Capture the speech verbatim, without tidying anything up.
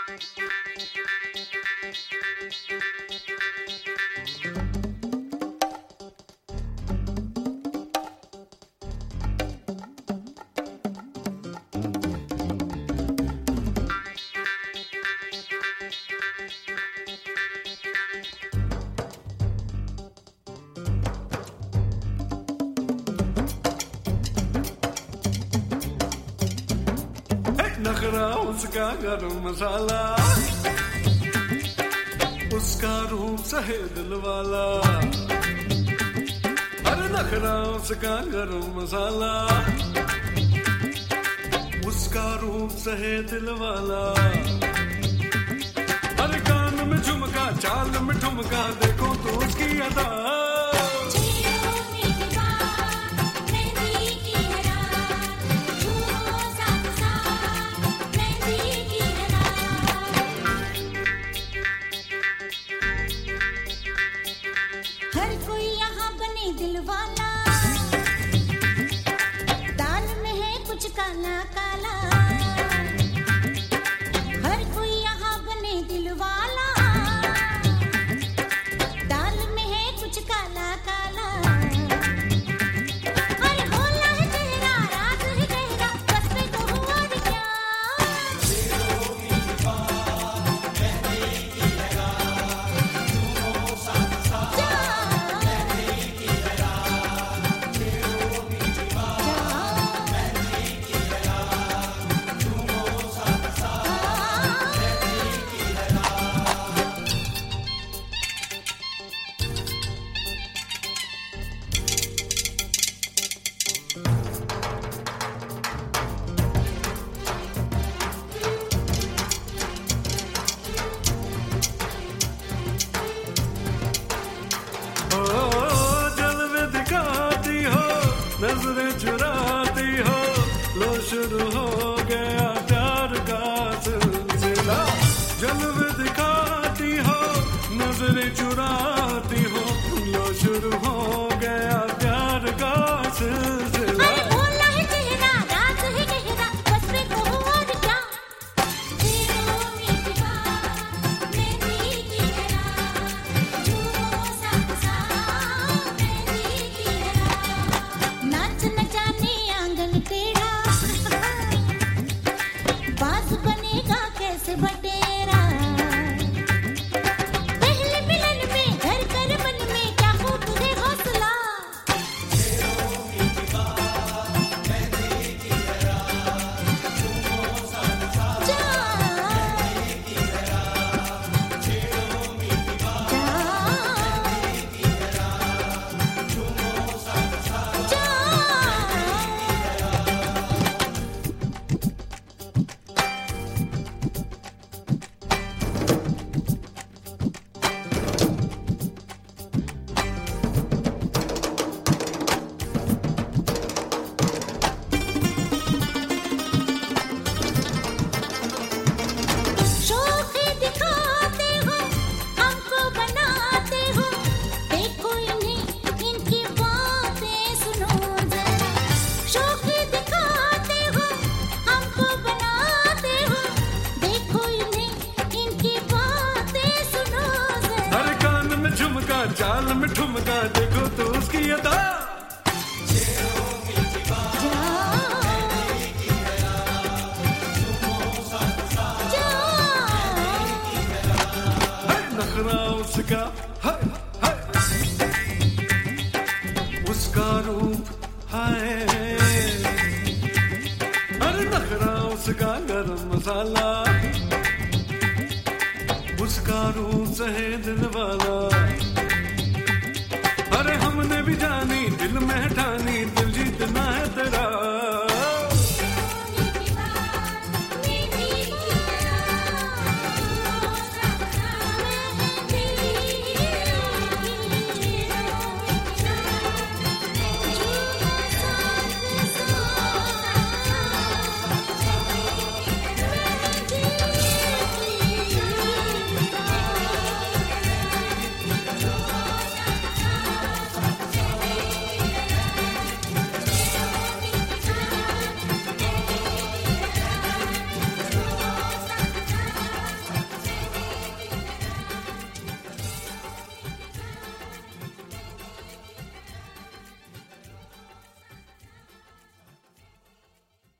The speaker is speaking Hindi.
नखरा उसका गरम मसाला, उसका रूप सहे दिल वाला। अरे नखरा उसका गरम मसाला, उसका रूप सहे दिल वाला। अरे कान में झुमका, चाल में ठुमका, देखो तो उसकी अदा। काला काला हर कोई यहाँ बने दिल वाला, दाल में है कुछ काला काला। अरे होला है चेहरा, राज है गहरा, बस पे तो हुआ भी क्या। नजरें चुराती हो, लो शुरू हो गया प्यार का सिलसिला। जलवे दिखाती हो, नजरें चुराती हो, लो शुरू हो गया प्यार का सिलसिला। बटेरा पहले मिलन में घर कर मन में क्या हो तुझे हौसला। चाल में ठुमका, देखो तो उसकी अदा। नखरा उसका है, है। उसका रूप है, अरे नखरा उसका गरम मसाला, उसका रूप सहे दिल वाला। अरे हमने भी जानी दिल में ठानी, दिल जीतना है तेरा।